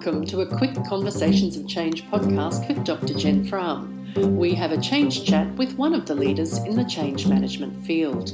Welcome to a quick Conversations of Change podcast with Dr. Jen Fram. We have a change chat with one of the leaders in the change management field.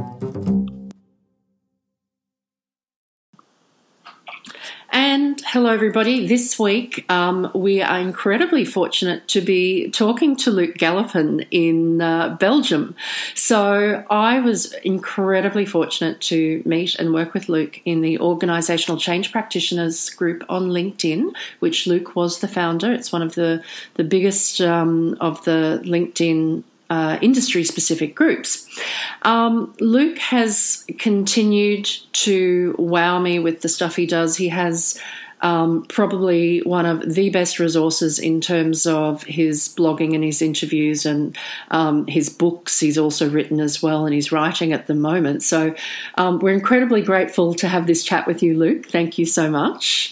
And hello everybody. This week we are incredibly fortunate to be talking to Luc Gallopin in Belgium. So I was incredibly fortunate to meet and work with Luc in the Organisational Change Practitioners group on LinkedIn, which Luc was the founder. It's one of the biggest of the LinkedIn industry-specific groups. Luc has continued to wow me with the stuff he does. He has probably one of the best resources in terms of his blogging and his interviews and his books. He's also written as well, and he's writing at the moment. So we're incredibly grateful to have this chat with you, Luc. Thank you so much.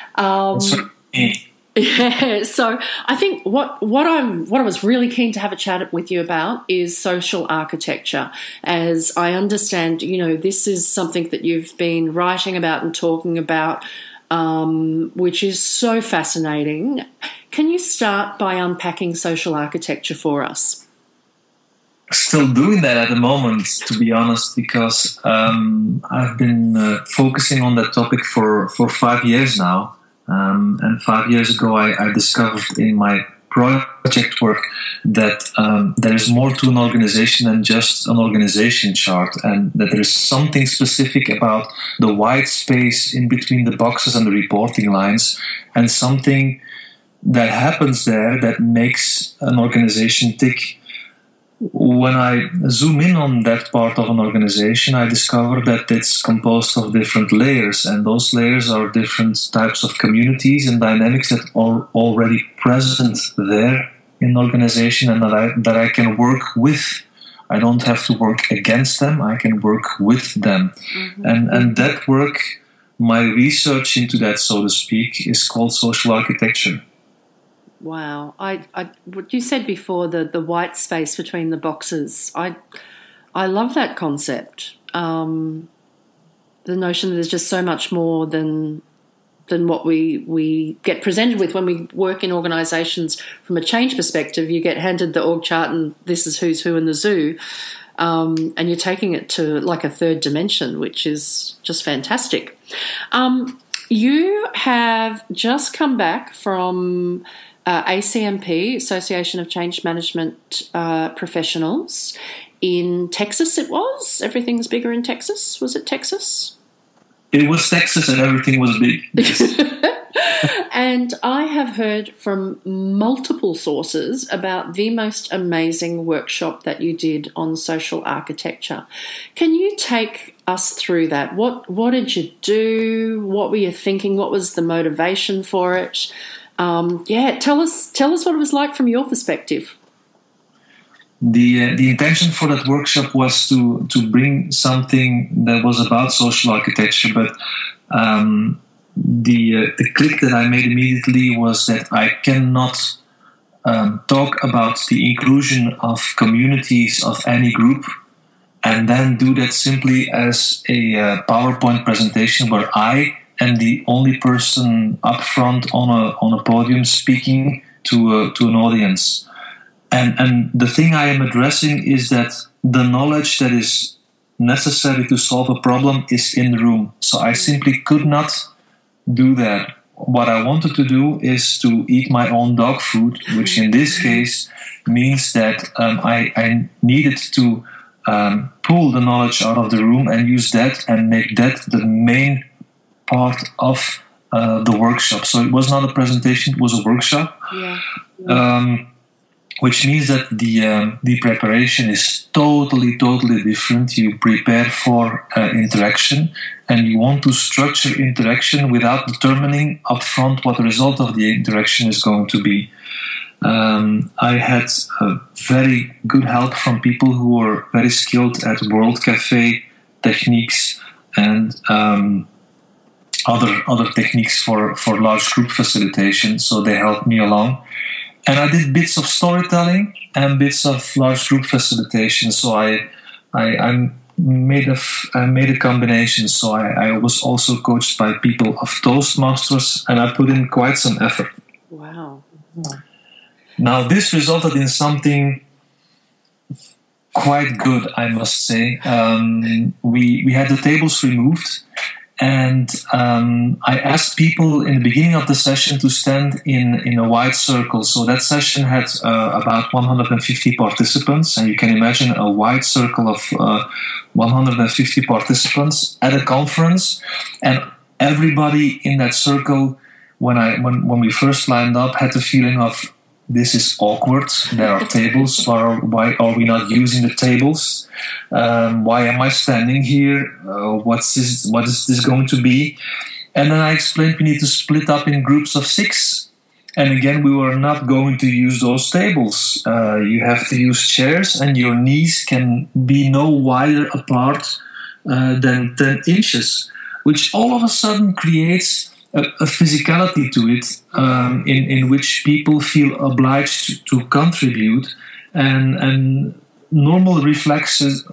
Yeah, so I think what I was really keen to have a chat with you about is social architecture. As I understand, this is something that you've been writing about and talking about, which is so fascinating. Can you start by unpacking social architecture for us? Still doing that at the moment, to be honest, because I've been focusing on that topic for 5 years now. And 5 years ago, I discovered in my project work that there is more to an organization than just an organization chart, and that there is something specific about the white space in between the boxes and the reporting lines, and something that happens there that makes an organization tick. When I zoom in on that part of an organization, I discover that it's composed of different layers, and those layers are different types of communities and dynamics that are already present there in the organization, and that I can work with. I don't have to work against them, I can work with them. Mm-hmm. And that work, my research into that, so to speak, is called social architecture. Wow. What you said before, the white space between the boxes, I love that concept. The notion that there's just so much more than what we get presented with when we work in organisations from a change perspective. You get handed the org chart and this is who's who in the zoo, and you're taking it to like a third dimension, which is just fantastic. You have just come back from ACMP, Association of Change Management Professionals, in Texas it was? Everything's bigger in Texas. Was it Texas? It was Texas and everything was big. And I have heard from multiple sources about the most amazing workshop that you did on social architecture. Can you take us through that? What did you do? What were you thinking? What was the motivation for it? Tell us what it was like from your perspective. The intention for that workshop was to bring something that was about social architecture, but the click that I made immediately was that I cannot talk about the inclusion of communities of any group and then do that simply as a PowerPoint presentation where I am the only person up front on a podium speaking to an audience. And the thing I am addressing is that the knowledge that is necessary to solve a problem is in the room. So I simply could not do that. What I wanted to do is to eat my own dog food, which in this case means that I needed to pull the knowledge out of the room and use that and make that the main part of the workshop. So it was not a presentation, it was a workshop. Yeah. Which means that the preparation is totally different. You prepare for interaction, and you want to structure interaction without determining upfront what the result of the interaction is going to be. I had very good help from people who were very skilled at World Café techniques and other techniques for large group facilitation, so they helped me along. And I did bits of storytelling and bits of large group facilitation. So I'm made a combination. So I was also coached by people of Toastmasters, and I put in quite some effort. Wow. Now, this resulted in something quite good, I must say. We had the tables removed, and I asked people in the beginning of the session to stand in a wide circle. So that session had about 150 participants, and you can imagine a wide circle of 150 participants at a conference, and everybody in that circle, when we first lined up, had the feeling of, this is awkward. There are tables. Why are we not using the tables? Why am I standing here? What is this going to be? And then I explained we need to split up in groups of 6. And again, we were not going to use those tables. You have to use chairs, and your knees can be no wider apart than 10 inches, which all of a sudden creates a physicality to it, in which people feel obliged to contribute, and normal reflexes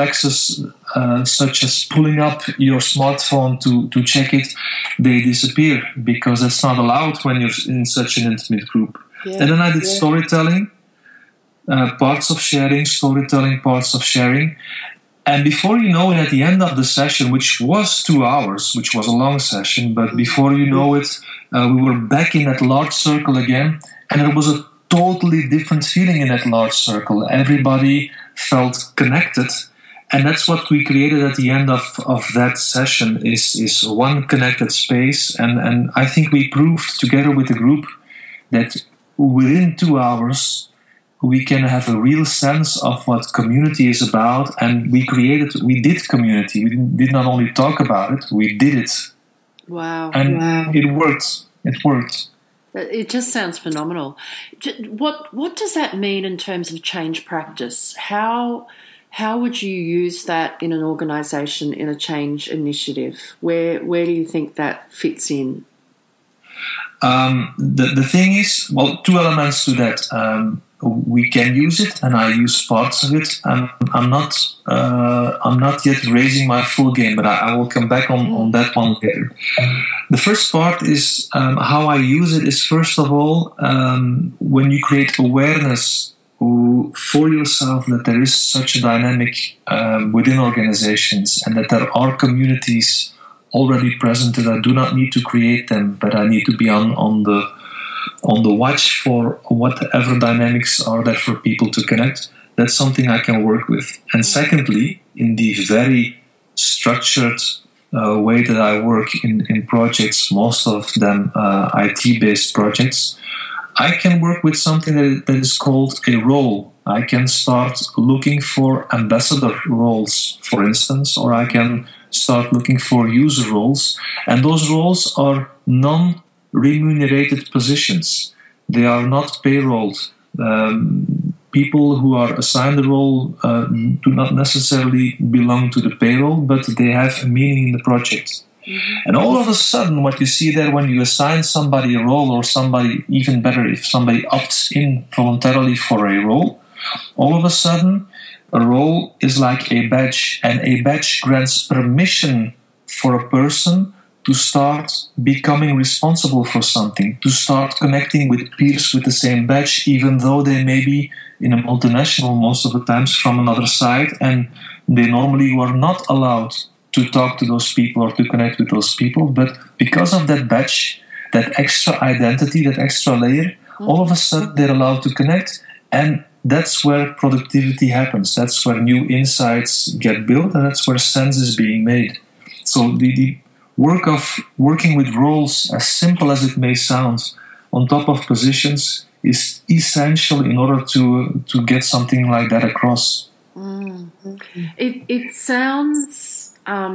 such as pulling up your smartphone to check it, they disappear, because that's not allowed when you're in such an intimate group. Yeah. And then I did storytelling, parts of sharing, storytelling, parts of sharing. And before you know it, at the end of the session, which was 2 hours, which was a long session, but before you know it, we were back in that large circle again, and there was a totally different feeling in that large circle. Everybody felt connected, and that's what we created at the end of that session, is one connected space. And I think we proved together with the group that within 2 hours, we can have a real sense of what community is about, and we did community. We did not only talk about it, we did it. Wow. And it worked. It worked. It just sounds phenomenal. What does that mean in terms of change practice? How would you use that in an organisation, in a change initiative? Where do you think that fits in? The thing is, well, 2 elements to that. We can use it, and I use parts of it. I'm not yet raising my full game, but I will come back on that one later. The first part is how I use it is, first of all, when you create awareness for yourself that there is such a dynamic within organizations, and that there are communities already present, that I do not need to create them, but I need to be on the watch for whatever dynamics are there for people to connect. That's something I can work with. And secondly, in the very structured way that I work in projects, most of them IT-based projects, I can work with something that is called a role. I can start looking for ambassador roles, for instance, or I can start looking for user roles. And those roles are non-remunerated positions. They are not payrolled. People who are assigned the role do not necessarily belong to the payroll, but they have a meaning in the project. Mm-hmm. And all of a sudden, what you see there, when you assign somebody a role, or somebody, even better, if somebody opts in voluntarily for a role, all of a sudden, a role is like a badge, and a badge grants permission for a person to start becoming responsible for something, to start connecting with peers with the same badge, even though they may be in a multinational most of the times from another side, and they normally were not allowed to talk to those people or to connect with those people. But because of that badge, that extra identity, that extra layer, all of a sudden they're allowed to connect, and that's where productivity happens. That's where new insights get built, and that's where sense is being made. So the work of working with roles, as simple as it may sound, on top of positions, is essential in order to get something like that across. Mm-hmm. It sounds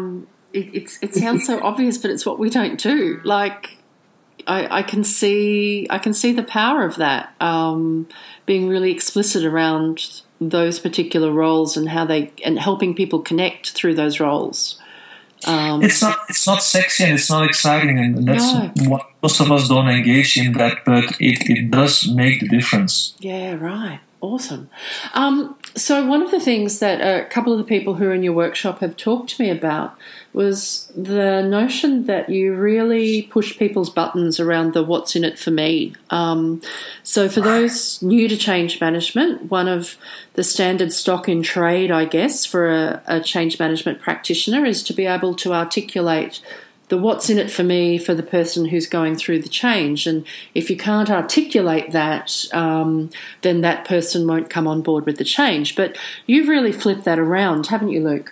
it sounds so obvious, but it's what we don't do. Like I can see the power of that, being really explicit around those particular roles and and helping people connect through those roles. It's not sexy and it's not exciting, and that's what most of us don't engage in that, but it does make the difference. Yeah, right. Awesome. So one of the things that a couple of the people who are in your workshop have talked to me about was the notion that you really push people's buttons around the what's in it for me. So for those new to change management, one of the standard stock in trade, I guess, for a change management practitioner is to be able to articulate the what's in it for me for the person who's going through the change. And if you can't articulate that, then that person won't come on board with the change. But you've really flipped that around, haven't you, Luke?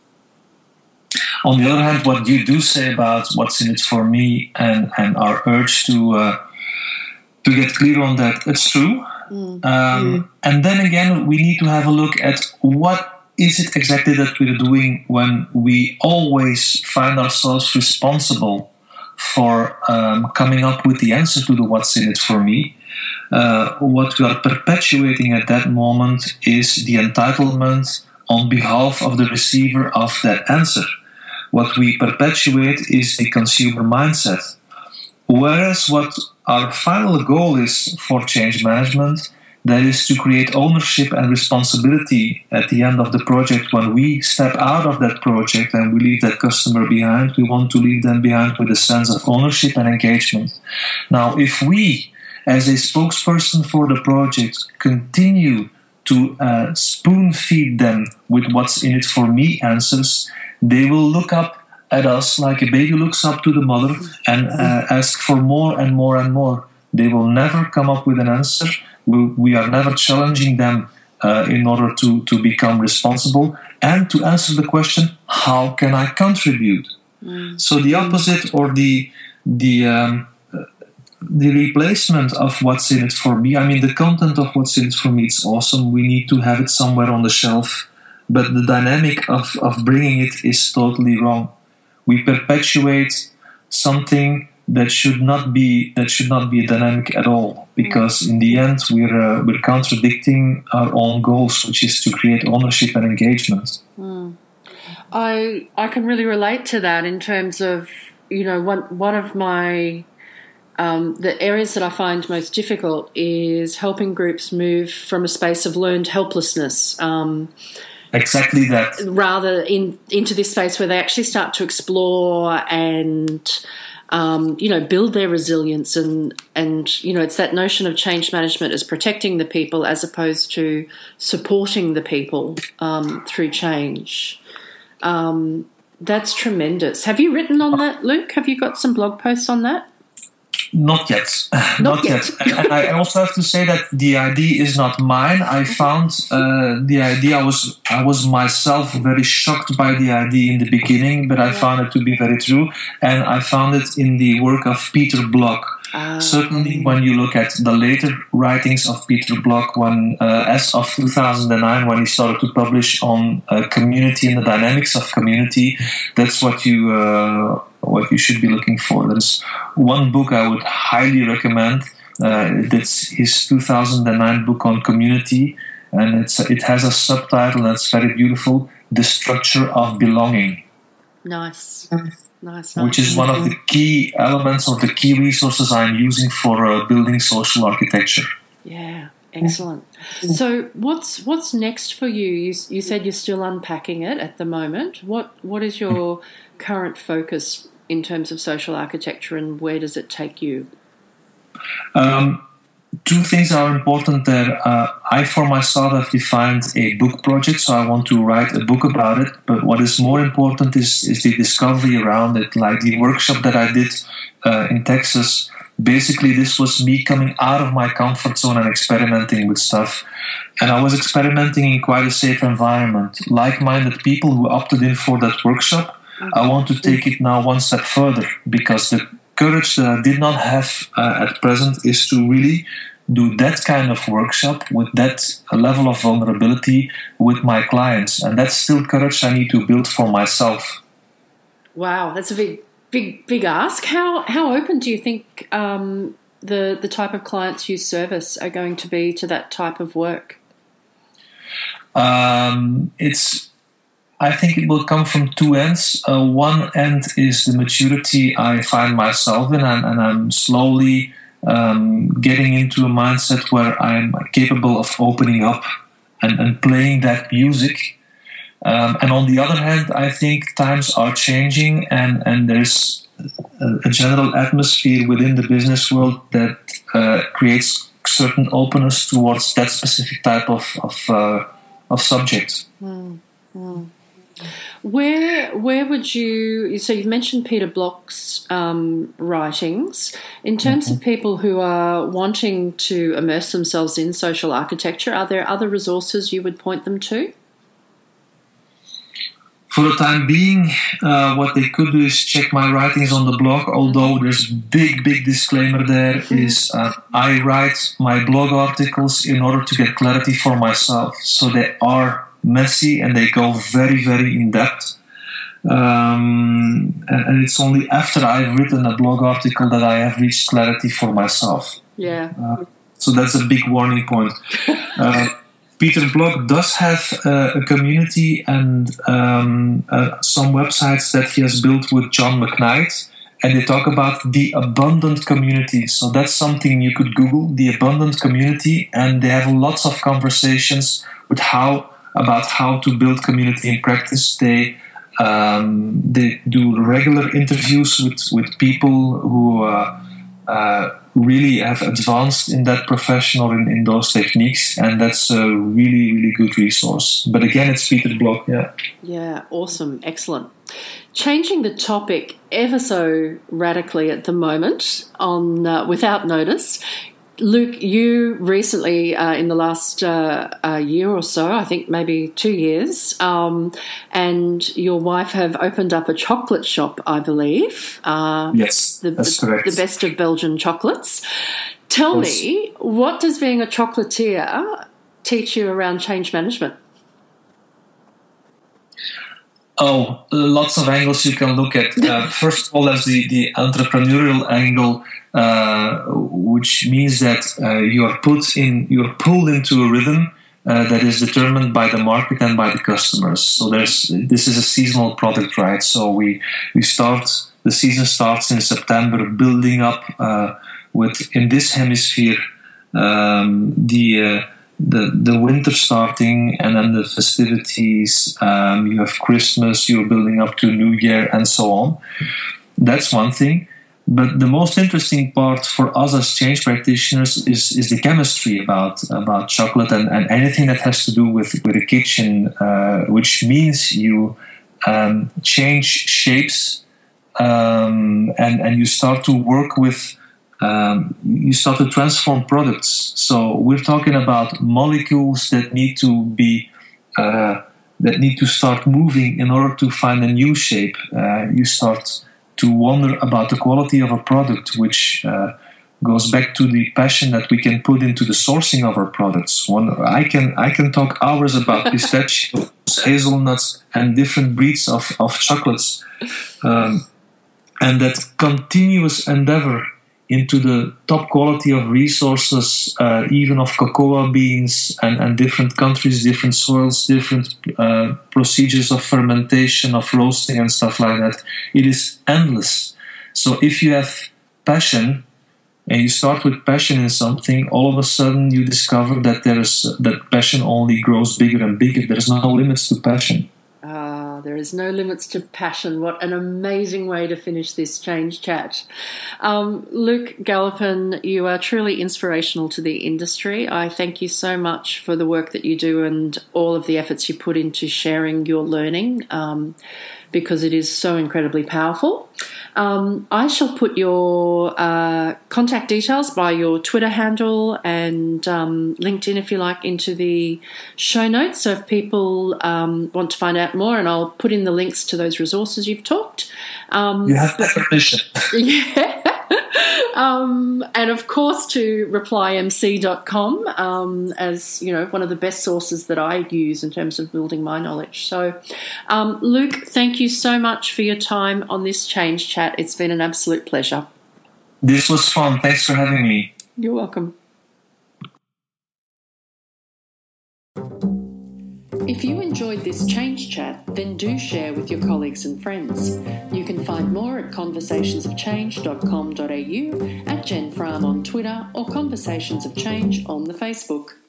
On the other hand, what you do say about what's in it for me and our urge to get clear on that, it's true. And then again, we need to have a look at what is it exactly that we're doing when we always find ourselves responsible for coming up with the answer to the what's in it for me. What we are perpetuating at that moment is the entitlement on behalf of the receiver of that answer. What we perpetuate is the consumer mindset. Whereas what our final goal is for change management, that is to create ownership and responsibility at the end of the project. When we step out of that project and we leave that customer behind, we want to leave them behind with a sense of ownership and engagement. Now, if we, as a spokesperson for the project, continue to spoon feed them with what's in it for me answers, they will look up at us like a baby looks up to the mother and ask for more and more and more. They will never come up with an answer. We are never challenging them in order to become responsible and to answer the question, how can I contribute? So the opposite, or the replacement of what's in it for me, I mean, the content of what's in it for me, it's awesome. We need to have it somewhere on the shelf. But the dynamic of bringing it is totally wrong. We perpetuate something that should not be a dynamic at all, because in the end we're contradicting our own goals, which is to create ownership and engagement. I can really relate to that in terms of, you know, one of my the areas that I find most difficult is helping groups move from a space of learned helplessness. Exactly that. Rather into this space where they actually start to explore and build their resilience and it's that notion of change management as protecting the people as opposed to supporting the people through change. That's tremendous. Have you written on that, Luke? Have you got some blog posts on that? Not yet. Not yet. And I also have to say that the idea is not mine. I found the idea, I was myself very shocked by the idea in the beginning, but I found it to be very true. And I found it in the work of Peter Block. Certainly when you look at the later writings of Peter Block, as of 2009, when he started to publish on community and the dynamics of community, that's what you should be looking for. There's one book I would highly recommend. That's his 2009 book on community, and it has a subtitle that's very beautiful: "The Structure of Belonging." Nice. Which is one of the key elements or the key resources I'm using for building social architecture. Yeah, excellent. So what's next for you? You said you're still unpacking it at the moment. What is your current focus in terms of social architecture, and where does it take you? Two things are important there. I, for myself, have defined a book project, so I want to write a book about it. But what is more important is the discovery around it, like the workshop that I did in Texas. Basically, this was me coming out of my comfort zone and experimenting with stuff. And I was experimenting in quite a safe environment. Like-minded people who opted in for that workshop, I want to take it now one step further, because the courage that I did not have at present is to really do that kind of workshop with that level of vulnerability with my clients. And that's still courage I need to build for myself. Wow, that's a big ask. How open do you think the type of clients you service are going to be to that type of work? I think it will come from two ends. One end is the maturity I find myself in, and I'm slowly getting into a mindset where I'm capable of opening up and playing that music. And on the other hand, I think times are changing, and there's a general atmosphere within the business world that creates certain openness towards that specific type of subject. Where would you? So you've mentioned Peter Block's writings. In terms of people who are wanting to immerse themselves in social architecture, are there other resources you would point them to? For the time being, what they could do is check my writings on the blog, although there's big disclaimer there is I write my blog articles in order to get clarity for myself. So they are messy and they go very in depth. And it's only after I've written a blog article that I have reached clarity for myself. Yeah. So that's a big warning point. Peter Block does have a community and some websites that he has built with John McKnight, and they talk about the abundant community. So that's something you could Google, the abundant community, and they have lots of conversations about how to build community in practice. They do regular interviews with people who really have advanced in that profession or in those techniques, and that's a really good resource. But again, it's Peter Block. Yeah, awesome, excellent. Changing the topic ever so radically at the moment on Without Notice. Luc, you recently, in the last year or so, I think maybe 2 years, and your wife have opened up a chocolate shop, I believe. Yes, that's correct. The best of Belgian chocolates. Tell me, what does being a chocolatier teach you around change management? Oh, lots of angles you can look at. First of all, there's the entrepreneurial angle, which means that you're pulled into a rhythm that is determined by the market and by the customers. So this is a seasonal product, right? So the season starts in September, building up in this hemisphere the winter starting, and then the festivities. You have Christmas, you're building up to New Year, and so on. That's one thing. But the most interesting part for us as change practitioners is the chemistry about chocolate and anything that has to do with the kitchen, which means you change shapes and you start to work with. You start to transform products. So we're talking about molecules that need to start moving in order to find a new shape. You start to wonder about the quality of a product, which goes back to the passion that we can put into the sourcing of our products. I can talk hours about pistachios, hazelnuts, and different breeds of chocolates, and that continuous endeavor into the top quality of resources, even of cocoa beans and different countries, different soils, different procedures of fermentation, of roasting and stuff like that. It is endless. So if you have passion and you start with passion in something, all of a sudden you discover that that passion only grows bigger and bigger. There's no limits to passion. There is no limits to passion. What an amazing way to finish this change chat. Luc Gallopin, you are truly inspirational to the industry. I thank you so much for the work that you do and all of the efforts you put into sharing your learning, because it is so incredibly powerful. I shall put your contact details by your Twitter handle and LinkedIn, if you like, into the show notes. So if people want to find out more, and I'll put in the links to those resources you've talked. You have that permission. Yeah. And of course to replymc.com as one of the best sources that I use in terms of building my knowledge. So Luc, thank you so much for your time on this change chat. It's been an absolute pleasure. This was fun. Thanks for having me. You're welcome. If you enjoyed this change chat, then do share with your colleagues and friends. You can find more at conversationsofchange.com.au, at Jen Fram on Twitter, or Conversations of Change on the Facebook.